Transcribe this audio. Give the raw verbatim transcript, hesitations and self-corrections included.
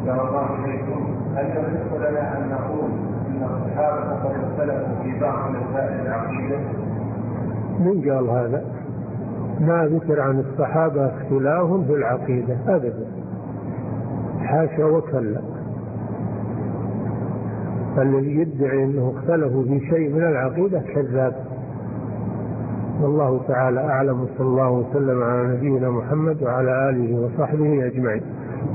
الله إليكم، هل يصح لنا أن نقول إن الصحابة قد اختلفوا في بعض مسائل العقيدة؟ من قال هذا؟ ما ذكر عن الصحابة اختلاف في العقيدة أبدا، حاشا وكلا. فالذي يدعي أنه اختلفوا في شيء من العقيدة كذاب. والله تعالى أعلم، صلى الله وسلم على نبينا محمد وعلى آله وصحبه أجمعين.